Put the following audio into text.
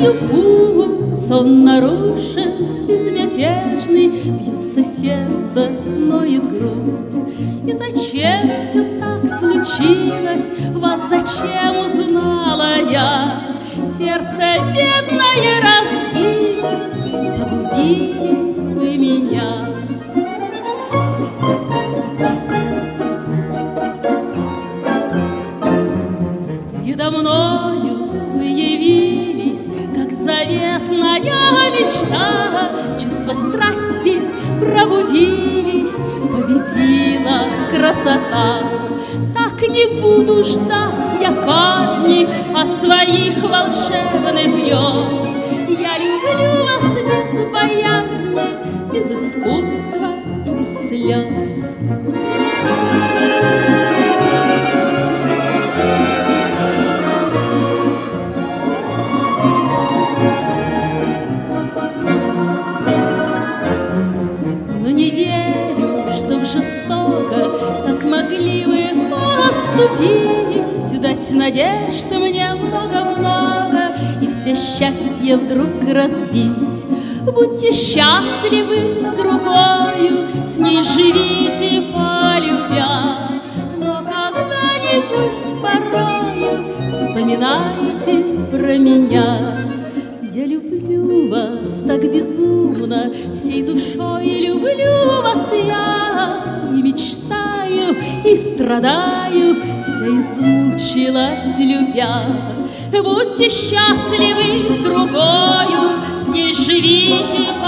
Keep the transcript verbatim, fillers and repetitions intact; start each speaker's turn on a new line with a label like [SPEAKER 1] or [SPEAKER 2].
[SPEAKER 1] ночью путь сон нарушен, безмятежный, бьется сердце, ноет грудь. И зачем все так случилось, вас зачем узнала я? Сердце бедное разбилось, погубили вы меня. Передо мною вы явились, как заветная мечта. Чувства страсти пробудились, победила красота. Так не буду ждать я казни от своих волшебных грез. Я люблю вас без боязни, без искусства и без слез. Но не верю, что жестоко так могли вы поступить, дать надежд мне много-много и все счастье вдруг разбить. Будьте счастливы с другою, с ней живите полюбя, но когда-нибудь порою вспоминайте про меня. Я люблю вас так безумно, всей душой люблю вас я, и мечтаю, и страдаю, вся измучилась любя. Будьте счастливы с другою, с ней живите